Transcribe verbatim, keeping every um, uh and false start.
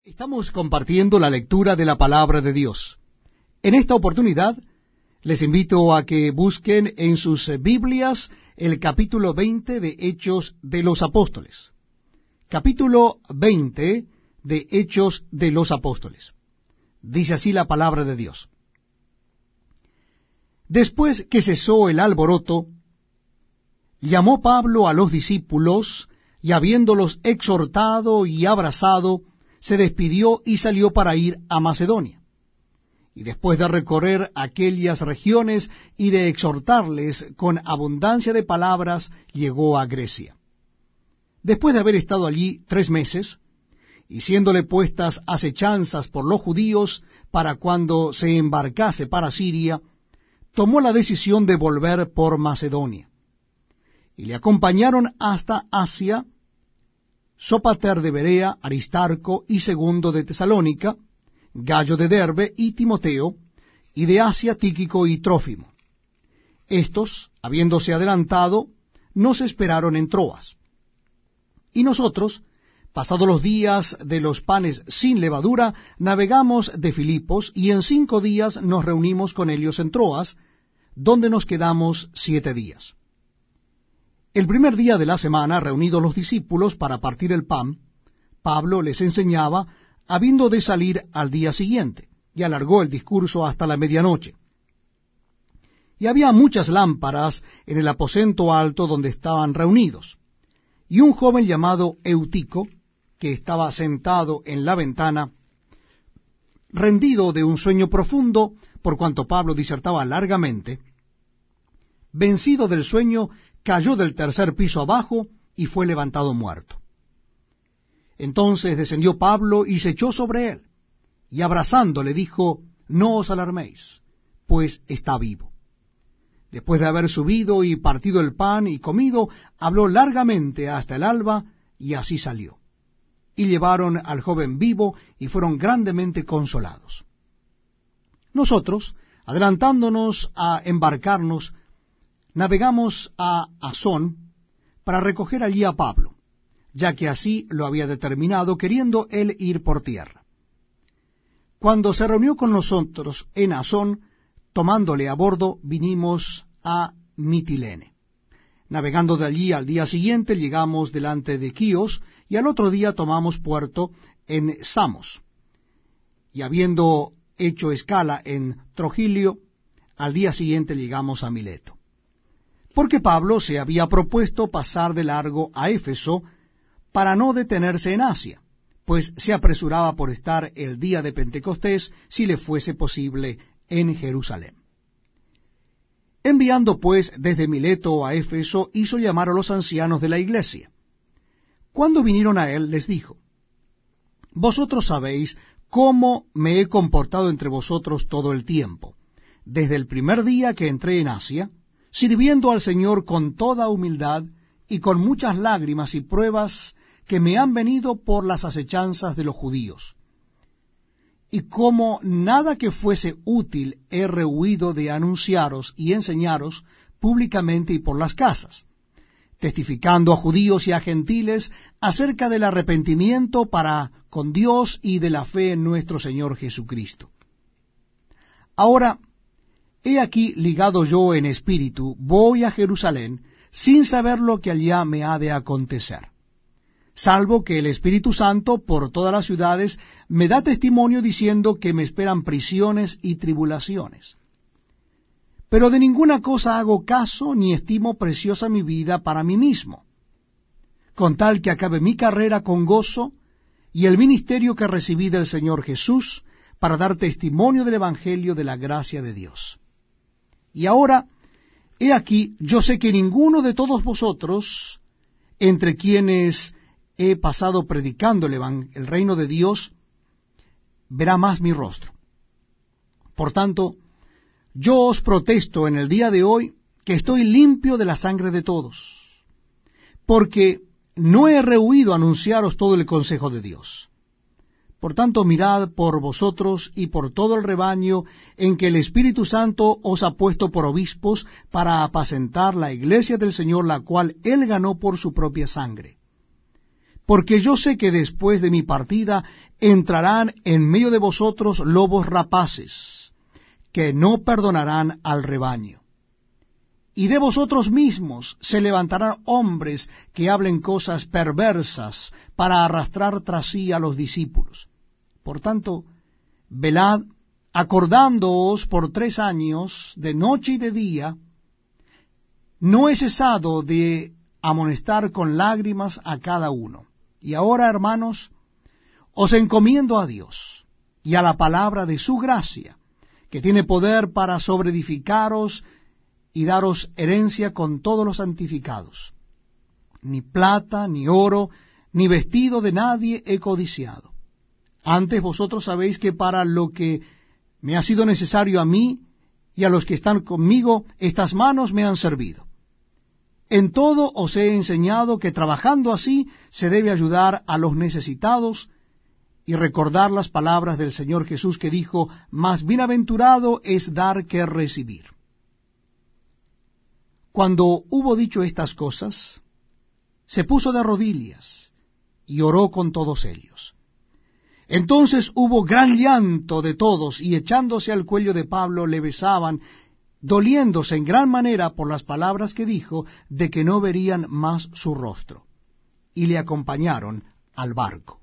Estamos compartiendo la lectura de la palabra de Dios. En esta oportunidad les invito a que busquen en sus Biblias el capítulo veinte de Hechos de los Apóstoles. Capítulo veinte de Hechos de los Apóstoles. Dice así la palabra de Dios. Después que cesó el alboroto, llamó Pablo a los discípulos, y habiéndolos exhortado y abrazado, se despidió y salió para ir a Macedonia. Y después de recorrer aquellas regiones y de exhortarles con abundancia de palabras, llegó a Grecia. Después de haber estado allí tres meses, y siéndole puestas acechanzas por los judíos para cuando se embarcase para Siria, tomó la decisión de volver por Macedonia. Y le acompañaron hasta Asia, Sópater de Berea, Aristarco y Segundo de Tesalónica, Gallo de Derbe y Timoteo, y de Asia Tíquico y Trófimo. Estos, habiéndose adelantado, nos esperaron en Troas. Y nosotros, pasados los días de los panes sin levadura, navegamos de Filipos, y en cinco días nos reunimos con ellos en Troas, donde nos quedamos siete días. El primer día de la semana, reunidos los discípulos para partir el pan, Pablo les enseñaba, habiendo de salir al día siguiente, y alargó el discurso hasta la medianoche. Y había muchas lámparas en el aposento alto donde estaban reunidos, y un joven llamado Eutico, que estaba sentado en la ventana, rendido de un sueño profundo, por cuanto Pablo disertaba largamente, vencido del sueño, cayó del tercer piso abajo y fue levantado muerto. Entonces descendió Pablo y se echó sobre él, y abrazándole dijo, no os alarméis, pues está vivo. Después de haber subido y partido el pan y comido, habló largamente hasta el alba, y así salió. Y llevaron al joven vivo, y fueron grandemente consolados. Nosotros, adelantándonos a embarcarnos, navegamos a Asón para recoger allí a Pablo, ya que así lo había determinado, queriendo él ir por tierra. Cuando se reunió con nosotros en Asón, tomándole a bordo, vinimos a Mitilene. Navegando de allí al día siguiente, llegamos delante de Quíos, y al otro día tomamos puerto en Samos. Y habiendo hecho escala en Trogilio, al día siguiente llegamos a Mileto. Porque Pablo se había propuesto pasar de largo a Éfeso para no detenerse en Asia, pues se apresuraba por estar el día de Pentecostés, si le fuese posible, en Jerusalén. Enviando pues desde Mileto a Éfeso, hizo llamar a los ancianos de la iglesia. Cuando vinieron a él, les dijo, vosotros sabéis cómo me he comportado entre vosotros todo el tiempo, desde el primer día que entré en Asia, sirviendo al Señor con toda humildad y con muchas lágrimas y pruebas que me han venido por las acechanzas de los judíos. Y como nada que fuese útil he rehuido de anunciaros y enseñaros públicamente y por las casas, testificando a judíos y a gentiles acerca del arrepentimiento para con Dios y de la fe en nuestro Señor Jesucristo. Ahora, he aquí ligado yo en espíritu, voy a Jerusalén, sin saber lo que allá me ha de acontecer, salvo que el Espíritu Santo por todas las ciudades me da testimonio diciendo que me esperan prisiones y tribulaciones. Pero de ninguna cosa hago caso, ni estimo preciosa mi vida para mí mismo, con tal que acabe mi carrera con gozo y el ministerio que recibí del Señor Jesús, para dar testimonio del Evangelio de la gracia de Dios. Y ahora, he aquí, yo sé que ninguno de todos vosotros, entre quienes he pasado predicando el, el reino de Dios, verá más mi rostro. Por tanto, yo os protesto en el día de hoy que estoy limpio de la sangre de todos, porque no he rehuido anunciaros todo el consejo de Dios. Por tanto, mirad por vosotros y por todo el rebaño en que el Espíritu Santo os ha puesto por obispos para apacentar la iglesia del Señor, la cual él ganó por su propia sangre. porque yo sé que después de mi partida entrarán en medio de vosotros lobos rapaces, que no perdonarán al rebaño. Y de vosotros mismos se levantarán hombres que hablen cosas perversas para arrastrar tras sí a los discípulos. Por tanto, velad, acordándoos por tres años, de noche y de día. No he cesado de amonestar con lágrimas a cada uno. Y ahora, hermanos, os encomiendo a Dios y a la palabra de su gracia, que tiene poder para sobreedificaros y daros herencia con todos los santificados. Ni plata, ni oro, ni vestido de nadie he codiciado. Antes vosotros sabéis que para lo que me ha sido necesario a mí y a los que están conmigo, estas manos me han servido. En todo os he enseñado que trabajando así se debe ayudar a los necesitados y recordar las palabras del Señor Jesús que dijo, más bienaventurado es dar que recibir. Cuando hubo dicho estas cosas, se puso de rodillas y oró con todos ellos. Entonces hubo gran llanto de todos, y echándose al cuello de Pablo le besaban, doliéndose en gran manera por las palabras que dijo, de que no verían más su rostro. Y le acompañaron al barco.